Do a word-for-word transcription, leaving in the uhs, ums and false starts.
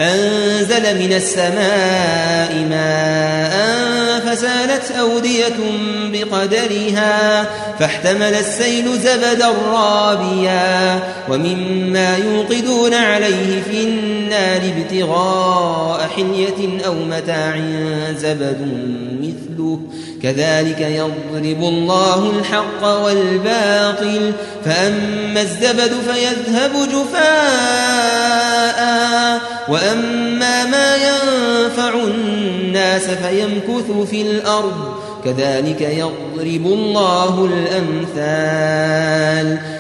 أنزل من السماء ماء فسالت أودية بقدرها فاحتمل السيل زبدا رابيا ومما يوقدون عليه في النار ابتغاء حلية أو متاع زبد مثله كذلك يضرب الله الحق والباطل فأما الزبد فيذهب جفاء وأما ما ينفع الناس فيمكث في الأرض كذلك يضرب الله الأمثال